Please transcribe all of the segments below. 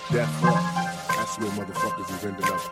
Death row. That's where motherfuckers is ending up.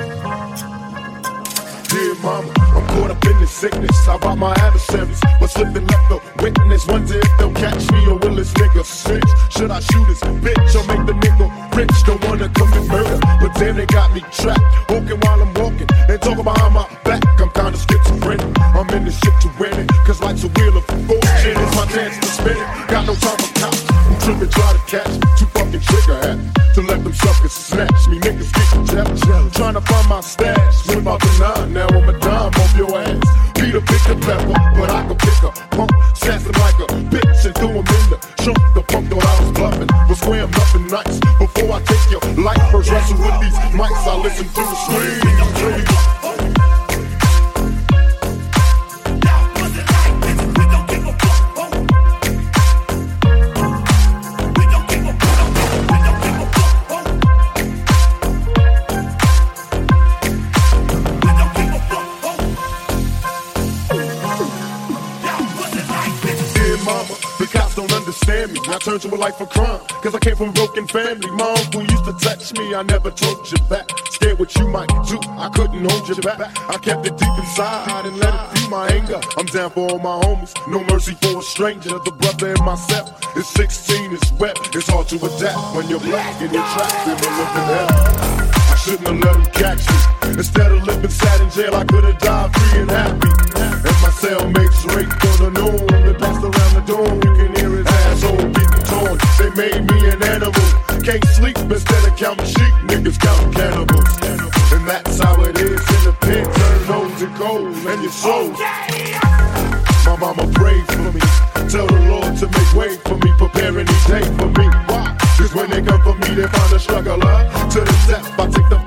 Dear mama, I'm caught up in this sickness. I brought my adversaries, but slipping left the witness. Wonder if they'll catch me or will this nigga snitch? Should I shoot this bitch or make the nigga rich? Don't wanna commit murder, but then they got me trapped. Walking while I'm walking and talking behind my back. I'm kinda schizophrenic. I'm in this shit to win it, cause life's a wheel of fortune. It's my chance to spin it. Got no time for cops who tripping, try to catch me. Too fucking trigger happy to let them suckers snatch me. Niggas getting jealous, trying to find my stash. Whip out the nine, now I'm a dime off your ass. Peter pick the pepper, but I can pick a pump. Sass him like a bitch and threw him in the trunk. The punk thought I was bluffing, but swear I'm nothing nice. Before I take your life, first wrestle with these mics, I listen to the screams. Me. I turned to a life of crime, cause I came from a broken family. My uncle used to touch me, I never told you back. Scared what you might do, I couldn't hold you back. I kept it deep inside and let it fuel my anger. I'm down for all my homies, no mercy for a stranger. The brother in myself is 16, it's wet. It's hard to adapt when you're black and you're trapped in the living hell. I shouldn't have let him catch me. Instead of living sad in jail, I could have died free and happy. And my cellmates raped on the noon and passed around the door. You can hear his asshole getting torn. They made me an animal. Can't sleep instead of counting sheep. Niggas counting cannibals. And that's how it is in the pen. Turn nose and cold and your soul. My mama prayed for me. Tell the Lord to make way for me. Prepare any day for me. Why? Cause when they come for me, they find a struggler. To the death, I take the